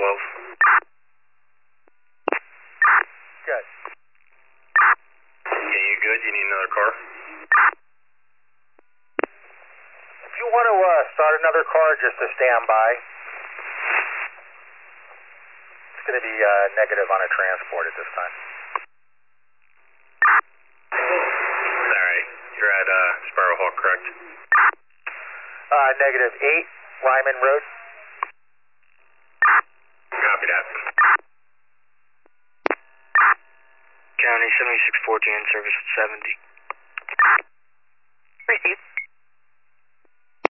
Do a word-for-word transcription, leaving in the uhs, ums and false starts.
twelve. Good. Yeah, you good? You need another car? If you want to uh, start another car, just to stand by. It's going to be uh, negative on a transport at this time. Alright, you're at uh, Sparrowhawk, correct? Uh, negative eight, Lyman Road. Copy that. County seventy-six fourteen, service at seventy.